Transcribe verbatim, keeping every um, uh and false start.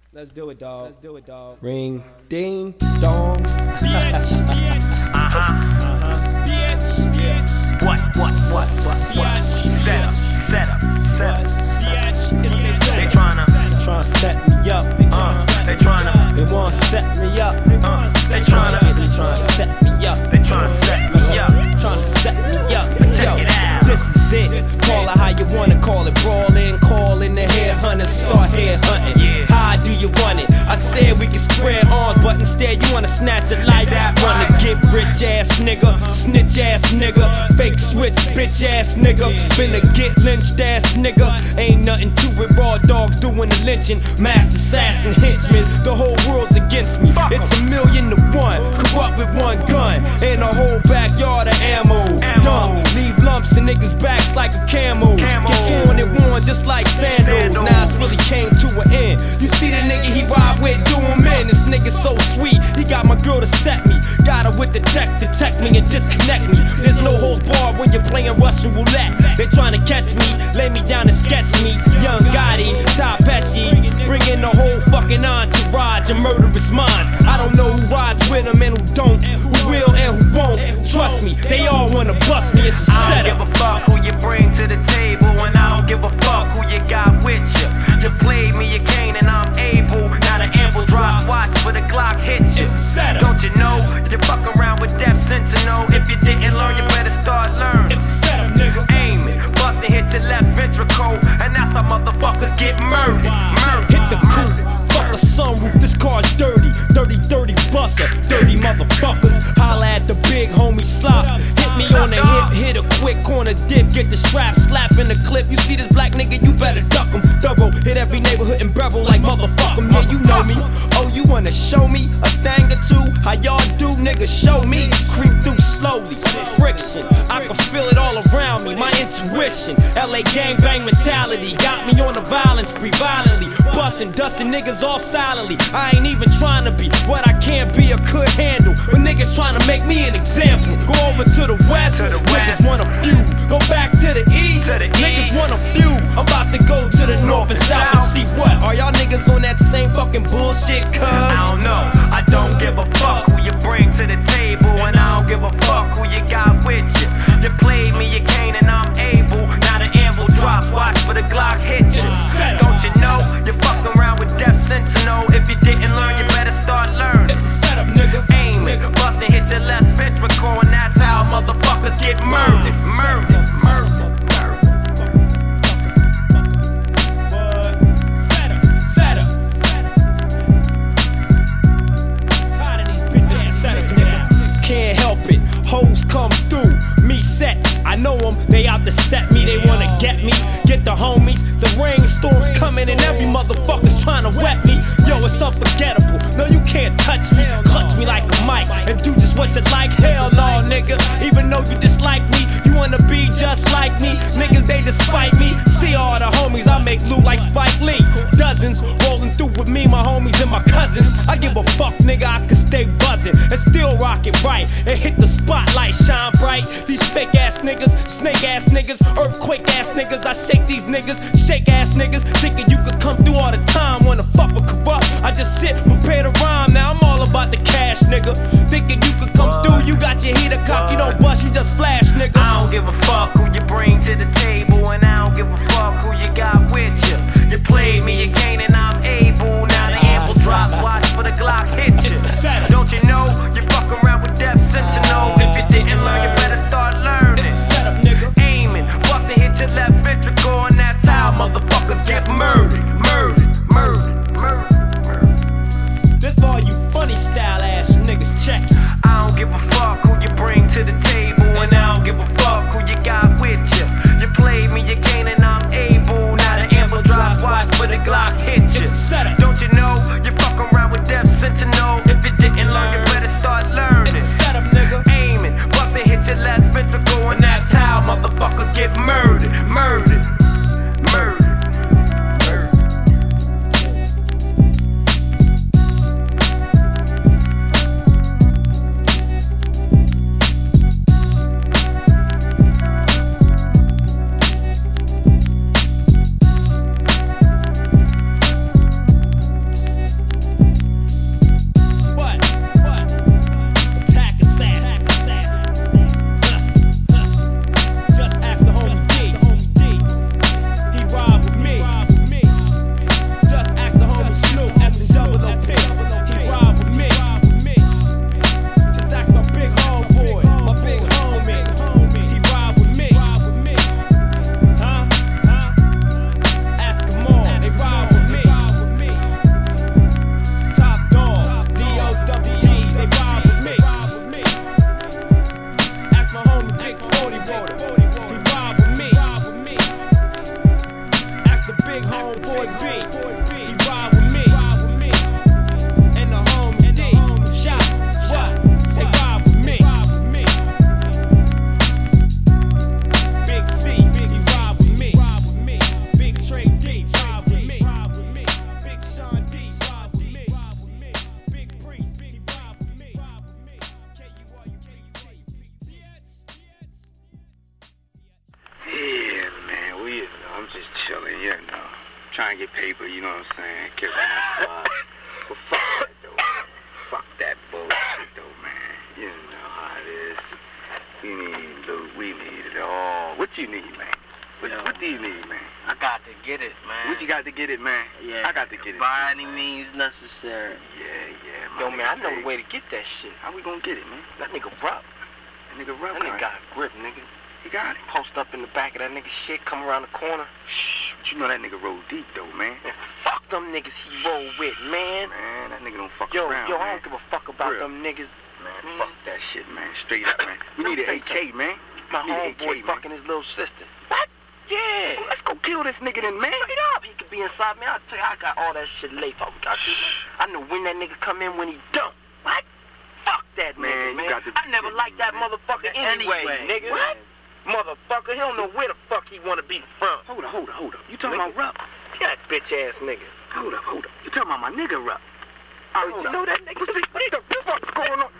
Let's do it, dog. Let's do it, dog. Ring, ding, dong. Bitch, bitch. Uh huh. Uh huh. Bitch, bitch. What, what, what, what, what? Set up, set up, set up. They tryna, Tryna set me up. They uh, tryna, they tryna, they wanna set me up. uh, they tryna, They tryna set me up. they tryna set me up. Tryna set me up. Check Yo, it out. this is it. Call it how you wanna call it. Brawling, calling the hair hunter. Start hair hunting. Yeah. How do you want it? I said we can spread arms, but instead you wanna snatch a life. that Wanna right? get rich ass nigga, snitch ass nigga, fake switch bitch ass nigga, finna get lynched ass nigga. Ain't nothing to it, raw dogs doing the lynching, masked assassin henchmen. The whole world's against me. It's a million to one, corrupt with one gun, and a whole backyard of ammo. Ammo. Dumb, leave lumps in niggas' backs like a camo. Camo. Get torn and worn just like sandals. Sandals. Now it's really came to an end. You see the nigga he ride with, do him in. This nigga so sweet, he got my girl to set me. Got her with the tech to text me and disconnect me. There's no holds barred when you're playing Russian roulette. They trying to catch me, lay me down and sketch me. Young Gotti, Ty Pesci, bringing the whole fucking entourage and murderous minds. I don't know who rides with them and who don't, who will and who won't. Trust me, they all wanna bust me. It's a I don't give setup. a fuck who you bring to the table, and I don't give a fuck who you got with you. You played me, you can't, and I'm able. Now the ample drops, watch for the Glock hit you. It's a setup. Don't you know you fuck around with Death Sentinel? If you didn't learn, you better start learning. It's a setup, nigga. Aim it, bust and hit your left ventricle, and that's how motherfuckers get murdered. Murdered. Hit the coupe, fuck a sunroof, this car's dirty. Dirty, dirty buster, dirty motherfuckers. Holla at the big homie Slop. Hit me on the hip, hit a quick corner dip. Get the strap, slap in the clip. You see this black nigga, you better duck him. Double, hit every neighborhood and Bevel like motherfuck him. Yeah, you know me. Oh, you wanna show me a thing or two? How y'all do, nigga, show me. Creep through slowly, friction. I can feel it all around me, my intuition. L A gangbang mentality got me on the violence, pre violently. Bustin', dustin' niggas off silently. I ain't even trying to be what I can't be or could handle. But niggas trying to make me an example. Go over to the west, To the niggas west. want a few. Go back to the east, To the niggas east. want a few. I'm about to go to the north and south and see what. Are y'all niggas on that same fucking bullshit, cuz? I don't know, I don't give a fuck who you bring to the table, and I don't give a fuck who you got with you. You played me, you can't, and I'm able. Now the amble drops, watch for the Glock hit you. Don't you know, you fuck around with Death Sentinel. If you didn't learn, you better start learning. It's a setup, nigga. Aim it, bust and hit your left ventricle, and that's how motherfuckers get murdered. Murdered, murdered, murdered. Setup, setup. Tired of these bitches. Setup, nigga. Can't help it. Hoes come through. Me set. I know them. They out to set me. They wanna get me. Get the homies. The rainstorms coming and every motherfucker's trying to wet me. Yo, it's unforgettable. No, you can't touch me. Clutch me like a mic and do just what you like. Hell no, nigga. Even though you dislike me, you wanna be just like me. Niggas, they despite me. See all the homies, I make loot like Spike Lee. Dozens rolling through with me, my homies and my cousins. I give a fuck, nigga, I can stay buzzing and still rock it right and hit the spotlight, shine bright. These fake ass niggas, snake ass niggas, earthquake ass niggas. I shake these niggas, shake ass niggas, thinking you could come through all the time. Wanna fuck with corrupt? I just sit, prepare to rhyme. Now I'm all about the cash, nigga. Thinking you could come through, you got your heater cock, you don't bust, you just flash, nigga. I don't give a fuck who you bring to the table, and I don't give a fuck who you got with you. You played me, you can't, and I'm able. Now the ample drops, watch for the Glock hit you. Don't you know you fuck around with Death Sentinel? If you didn't learn, you better start learning. It's a setup, nigga. Aiming, bust and hit your left ventricle, and that's how motherfuckers get murdered, murdered, murdered, murdered, murdered. This for all you funny style ass niggas, check it. I don't give a fuck who you bring to the table, and I don't give a fuck who you got with you. You played me, you can't, and I'm able. Now the ample drops, watch for the Glock hit you. It's a setup. Don't you know you fuck around with Death Sentinel? If you didn't learn, you better start learning. It's a setup, nigga. Aiming, bust and hit your left ventricle, and that's how motherfuckers get murdered, murdered, murdered. John D. Ride with me. Big Priest, he ride with me. K U R U K U K, bitch. Yeah, man, we, you know, I'm just chilling, you know. Trying to get paper, you know what I'm saying? Get my squad. But fuck that, though. Fuck that bullshit, though, man. You know how it is. We need loot, we need it all. What you need, man? What, Yo, what do you need, man? I got to get it, man. What you got to get it, man? Yeah, I got to get it. by too, any man. means necessary. Yeah, yeah, my Yo, man, I nigga know say, the way to get that shit. How we gonna get it, man? That nigga rough. That nigga rough, That nigga guy. got a grip, nigga. He got it. Post up in the back of that nigga shit, come around the corner. Shh, but you know that nigga roll deep, though, man. And fuck them niggas he roll with, man. Man, that nigga don't fuck Yo, around, yo, man. I don't give a fuck about Real. them niggas. Man, Mm. fuck that shit, man. Straight up, man. We need an A K, man. My We need an homeboy A K, fucking his little sister. What? Yeah. Well, let's go kill this nigga then, man. Straight up, he could be inside me. I'll tell you, I got all that shit laid out. I, I know when that nigga come in, when he don't. What? Fuck that Man, nigga, you man. got to I be never kidding liked me, that man. motherfucker anyway, Anyway, nigga. what? Motherfucker, he don't know where the fuck he wanna be from. Hold up, hold up, hold up. You talking Nigga. about Rupp? That bitch ass nigga. Hold up, hold up. You talking about my nigga Rupp? Oh, Hold you up. know that nigga? What the fuck's going on?